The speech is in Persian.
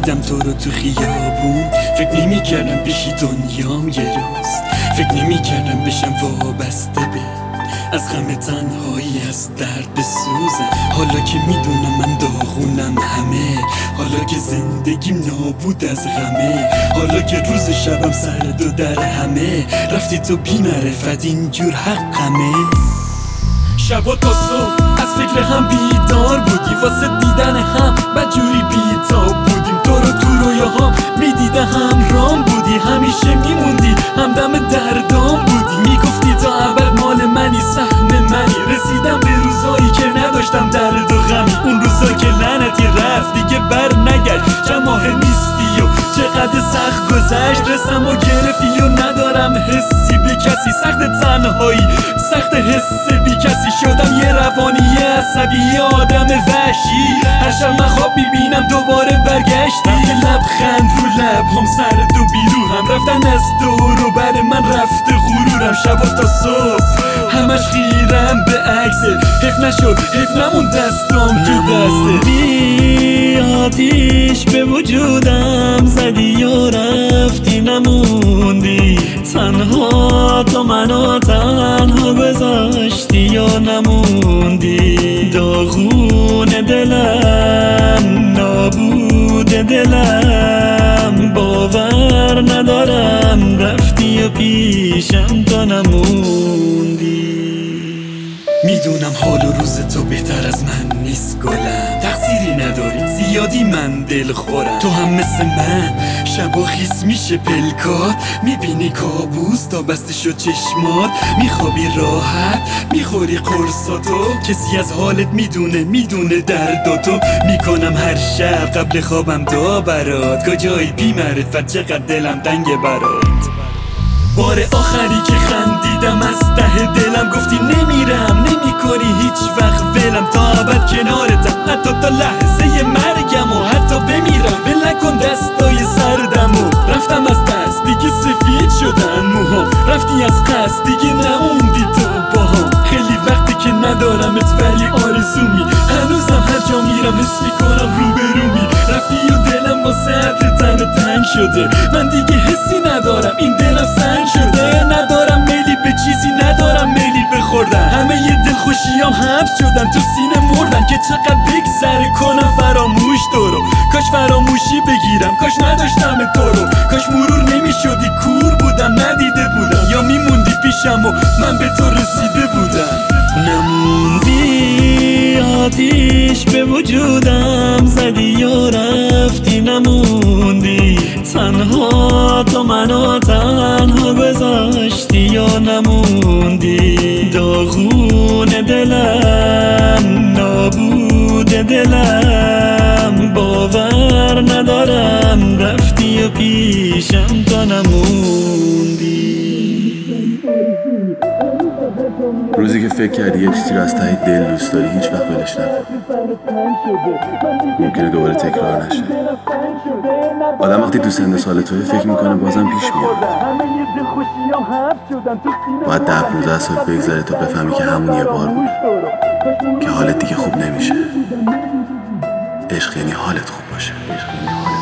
دیدم تو رو تو خیابون فکر نمی کردم پیشی دنیام یه روز فکر نمی کردم بشم وابسته به از غم تنهایی از درد بسوزم حالا که میدونم من داغونم همه حالا که زندگیم نابود از غمه حالا که روز شبم سرد و در همه رفتی تو بی معرفت اینجور حقمه شبا تا صبح از فکر هم بیدار بودی واسه دیدن هم بدجوری بیتاب بودیم تو رو تو رویاهام میدیده هم رام بودی همیشه میموندی همدم دردام بودی میگفتی تا ابد مال منی سهم منی رسیدم به روزایی که نداشتم درد و غمی اون روزا که لعنتی رفت دیگه بر نگشت جماهر نیستی و چقدر سخت گذشت رسم و گرفتی و ندارم حسی بی کسی سخت تنهایی سخت حس بی کسی شدم یه روانی عصبی یه آدم وحشی هر شب من خواب میبینم دوباره برگشتی لبخند رو لبم سرد و بیروحم رفتن از دور و بر من رفته غرورم شبا تا صبح همش خیرم به عکسه حیف نشد حیف نمون دستم تو دسته بی آتیش به وجودم زدی و رفتی نموندی تنها تو منو تنها گذاشتی و نموندی داغون دلم نابود دلم باور ندارم رفتی و پیشم تو نموندی میدونم حال و روز تو بهتر از من نیست گلم تقصیری نداری زیادی من دل خورم تو هم مثل من شبا خیس میشه پلکات میبینی کابوس تا بسته شد چشمات میخوابی راحت میخوری قرصاتو کسی از حالت میدونه درداتو میکنم هر شب قبل خوابم دعا برات کجایی بی معرفت چقدر دلم تنگه برات بار آخری که خندیدم از ته دلم گفتی نمیرم نمیکنی هیچ وقت ولم تا ابد کنارتم حتی تا لحظه مرگم و حتی بمیرم ول نکن دستای سردم و رفتم از دست دیگه سفید شدن موهام رفتی از قصد دیگه نموندی تو باهام خیلی وقتی که ندارمت ولی آرزومی هنوزم هر جا میرم حس میکنم روبرومی رفتی و دلم واسه عطر تن تنگ شده من دیگه حسی ندارم این دلم سنگ شده ندارم میلی به چیزی ندارم میلی بخوردن همه ی دلخوشیام حبس شدن تو سینه مردن که چقدر بگذره کنم فراموش تو رو کاش فراموشی بگیرم کاش نداشتم تو رو کاش مرور نمیشدی کور بودم ندیده بودم یا میموندی پیشم و من به تو رسیده بودم نموندی آتیش به وجودم زدی و رفتی نموندی تنها تو منو تنها گذاشتی و نموندی داغون دلم نابود دلم باور ندارم رفتی و پیشم تو نموندی روزی که فکر کردی یه چیزی رو از ته دل دوست داری هیچ وقت ولش نکن ممکنه دوباره تکرار نشه آدم وقتی تو سن سال توی فکر میکنه بازم پیش میاد باید 10-15 سال بگذره تا بفهمی که همون یه بار بود که حالت دیگه خوب نمیشه عشق یعنی حالت خوب باشه